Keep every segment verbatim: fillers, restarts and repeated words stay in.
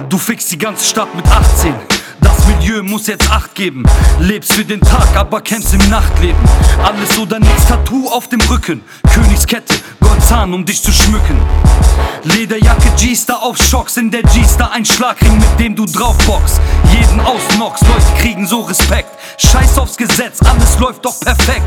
Du fickst die ganze Stadt mit achtzehn. Das Milieu muss jetzt Acht geben. Lebst für den Tag, aber kämpfst im Nachtleben. Alles oder nichts, Tattoo auf dem Rücken. Königskette, Goldzahn, um dich zu schmücken. Lederjacke, G-Star auf Schocks. In der G-Star ein Schlagring, mit dem du draufboxst. Jeden ausnockst, Leute kriegen so Respekt. Scheiß aufs Gesetz, alles läuft doch perfekt.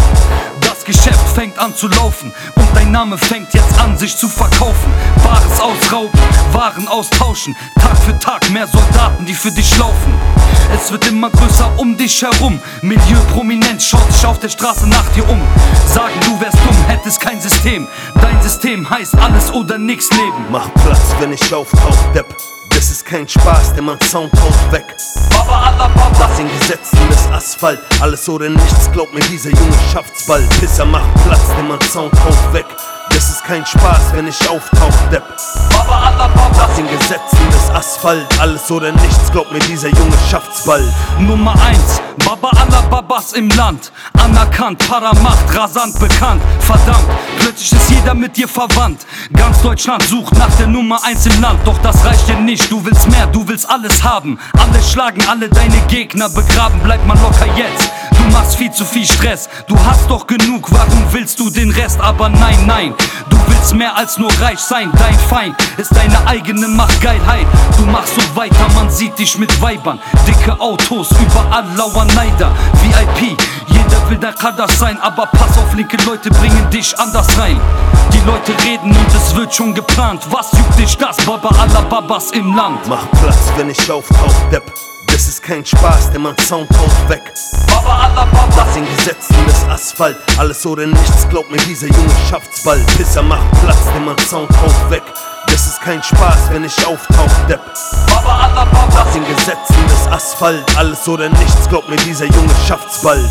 Das Geschäft fängt an zu laufen und dein Name fängt jetzt an, sich zu verkaufen. Bares ausrauben, Waren austauschen. Tag für Tag mehr Soldaten, die für dich laufen. Es wird immer größer um dich herum. Milieu prominent, schaut dich auf der Straße nach dir um. Sagen, du wärst dumm, hättest kein System. Dein System heißt alles oder nix Leben. Mach Platz, wenn ich auftauch, Depp. Das ist kein Spaß, denn mein Sound haut weg. Baba Allah Baba. Das sind Gesetzen des Asphalt. Alles oder nichts, glaub mir, dieser Junge schafft's bald. Pisser macht Platz, denn mein Sound haut weg. Das ist kein Spaß, wenn ich auftauch, Depp. Baba Allah Baba. Das sind Gesetzen des Asphalt. Alles oder nichts, glaub mir, dieser Junge schafft's bald. Nummer eins, Baba Allah Babas im Land. Anerkannt, Paramacht, rasant bekannt. Verdammt, plötzlich ist jeder mit dir verwandt. Ganz Deutschland sucht nach der Nummer eins im Land. Doch das reicht dir nicht, du willst mehr, du willst alles haben. Alle schlagen, alle deine Gegner begraben. Bleib mal locker jetzt, du machst viel zu viel Stress. Du hast doch genug, warum willst du den Rest? Aber nein, nein, du willst mehr als nur reich sein. Dein Feind ist deine eigene Machtgeilheit. Du machst so weiter, man sieht dich mit Weibern. Dicke Autos, überall lauer Neider. V I P, jeder will dein Kadar sein. Aber pass auf, linke Leute bringen dich anders rein. Die Leute reden und es wird schon geplant. Was juckt dich das, Baba Allah Babas im Land? Mach Platz, wenn ich auftauch, Depp. Das ist kein Spaß, denn mein Sound haut weg. Baba Allah Baba. Das sind Gesetzen des Asphalt. Alles oder nichts, glaub mir, dieser Junge schafft's bald. Pisser macht Platz, denn mein Sound haut weg. Das ist kein Spaß, wenn ich auftauch, Depp. Baba Allah Baba. Das sind Gesetzen des Asphalt. Alles oder nichts, glaub mir, dieser Junge schafft's bald.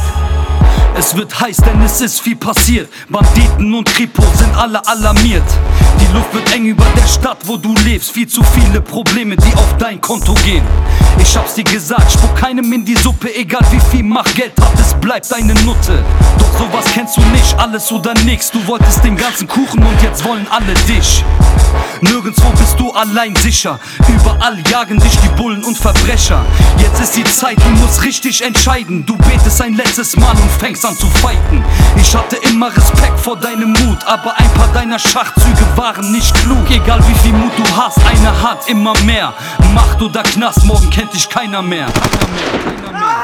Es wird heiß, denn es ist viel passiert. Banditen und Kripo sind alle alarmiert. Die Luft wird eng über der Stadt, wo du lebst. Viel zu viele Probleme, die auf dein Konto gehen. Ich hab's dir gesagt, spuck keinem in die Suppe. Egal wie viel Macht Geld hat, es bleibt deine Nutte. Doch sowas kennst du nicht, alles oder nix. Du wolltest den ganzen Kuchen und jetzt wollen alle dich. Nirgendwo bist du allein sicher. Überall jagen dich die Bullen und Verbrecher. Jetzt ist die Zeit, du musst richtig entscheiden. Du betest ein letztes Mal und fängst an zu fighten. Ich hatte immer Respekt vor deinem Mut, aber ein paar deiner Schachzüge waren nicht klug. Egal wie viel Mut du hast, einer hat immer mehr. Macht oder Knast, morgen kennt dich keiner mehr. Keiner mehr, keiner mehr.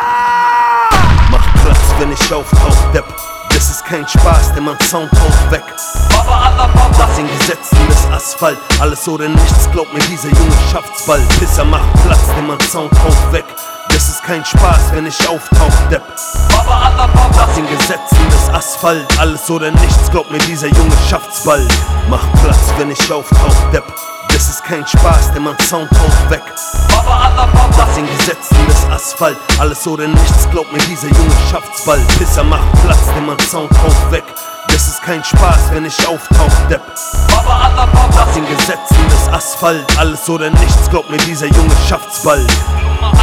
Mach Platz, wenn ich auftauch, Depp. Das ist kein Spaß, denn mein Sound haut weg. Baba Allah Baba. Das sind Gesetzen des Asphalt. Alles oder nichts, glaub mir, dieser Junge schafft's bald. Pisser macht Platz, denn mein Sound haut weg. Das ist kein Spaß, wenn ich auftauch, Depp. Baba Allah Baba. Das sind Gesetzen des Asphalt. Alles oder nichts, glaub mir, dieser Junge schafft's bald. Mach Platz, wenn ich auftauch, Depp. Das ist kein Spaß, denn mein Sound haut weg. Baba Allah Baba. Das sind Gesetzen des Asphalt. Alles oder nichts, glaub mir, dieser Junge schafft's bald. Pisser macht Platz, denn mein Sound haut weg. Das ist kein Spaß, wenn ich auftauch, Depp. Baba Allah Baba. Das sind Gesetzen des Asphalt. Alles oder nichts, glaub mir, dieser Junge schafft's bald. Nummer